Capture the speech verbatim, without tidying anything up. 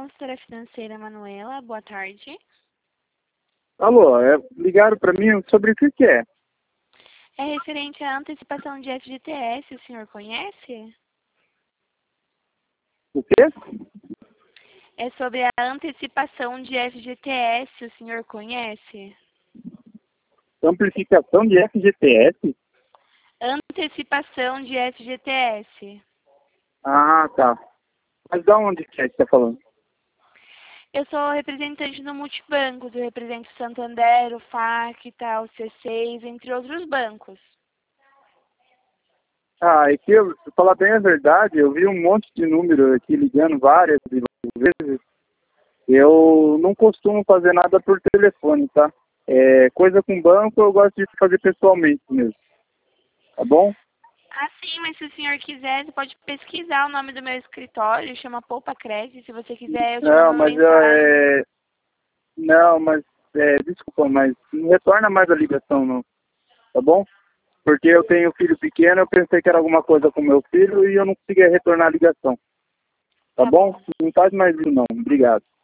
consultora financeira Manuela, boa tarde. Alô, é, ligaram para mim sobre o que que é? É referente à antecipação de F G T S, o senhor conhece? O quê? É sobre a antecipação de F G T S, o senhor conhece? Amplificação de F G T S? Antecipação de F G T S. Ah, tá. Mas da onde que é que você está falando? Eu sou representante do Multibancos, eu represento o Santander, o F A C, tá, o C seis, entre outros bancos. Ah, é que eu, pra falar bem a verdade, eu vi um monte de número aqui ligando várias e várias vezes. Eu não costumo fazer nada por telefone, tá? É, coisa com banco eu gosto de fazer pessoalmente mesmo. Tá bom? Ah, sim, mas se o senhor quiser, você pode pesquisar o nome do meu escritório, chama Poupa Crédito. Se você quiser, eu te mando Não, uma mas eu, mensagem. é, não, mas é, desculpa, mas não retorna mais a ligação não, tá bom? Porque eu tenho filho pequeno, eu pensei que era alguma coisa com meu filho e eu não conseguia retornar a ligação. Tá Tá bom? bom. Não faz mais isso não. Obrigado.